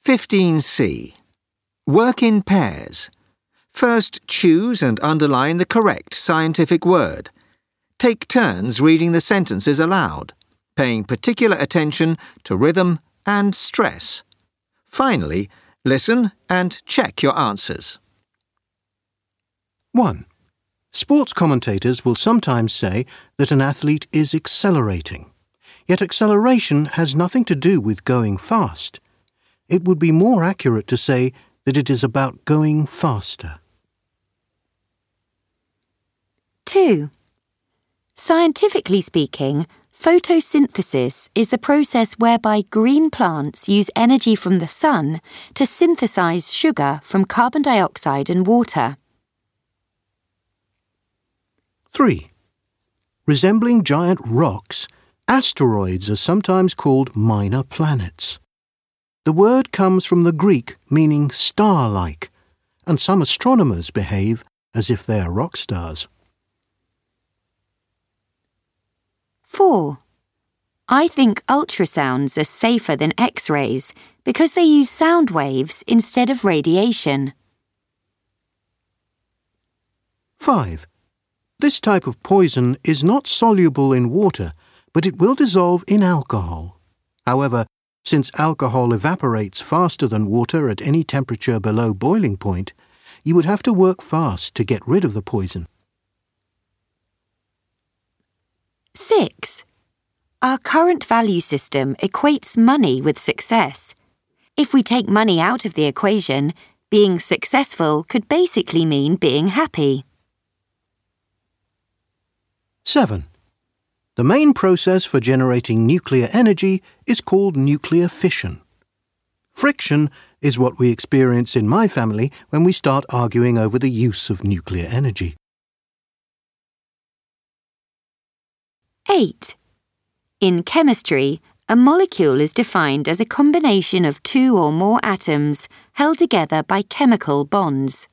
15C. Work in pairs. First, choose and underline the correct scientific word. Take turns reading the sentences aloud, paying particular attention to rhythm and stress. Finally, listen and check your answers. 1. Sports commentators will sometimes say that an athlete is accelerating. Yet acceleration has nothing to do with going fast. It would be more accurate to say that it is about going faster. 2. Scientifically speaking, photosynthesis is the process whereby green plants use energy from the sun to synthesize sugar from carbon dioxide and water. 3. Resembling giant rocks, asteroids are sometimes called minor planets. The word comes from the Greek meaning star-like, and some astronomers behave as if they are rock stars. 4. I think ultrasounds are safer than X-rays because they use sound waves instead of radiation. 5. This type of poison is not soluble in water, but it will dissolve in alcohol. However, since alcohol evaporates faster than water at any temperature below boiling point, you would have to work fast to get rid of the poison. 6. Our current value system equates money with success. If we take money out of the equation, being successful could basically mean being happy. 7. The main process for generating nuclear energy is called nuclear fission. Friction is what we experience in my family when we start arguing over the use of nuclear energy. 8. In chemistry, a molecule is defined as a combination of two or more atoms held together by chemical bonds.